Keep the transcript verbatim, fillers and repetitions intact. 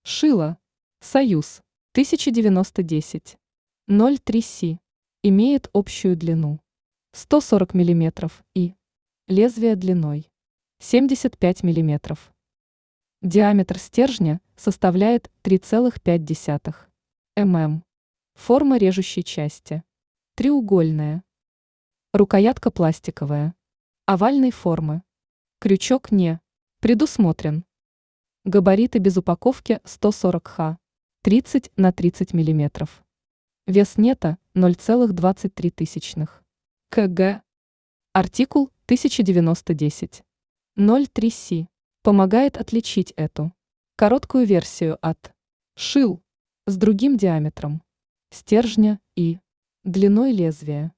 Шило. Союз. тысяча девяносто десять. ноль три си. Имеет общую длину сто сорок миллиметров и лезвие длиной семьдесят пять миллиметров. Диаметр стержня составляет три целых пять десятых мм. Форма режущей части треугольная. Рукоятка пластиковая. Овальной формы. Крючок не предусмотрен. Габариты без упаковки сто сорок ха, тридцать на тридцать миллиметров. Вес нета ноль целых двадцать три тысячных кг. Артикул тысяча девяносто десять. ноль три си. Помогает отличить эту короткую версию от шил с другим диаметром стержня и длиной лезвия.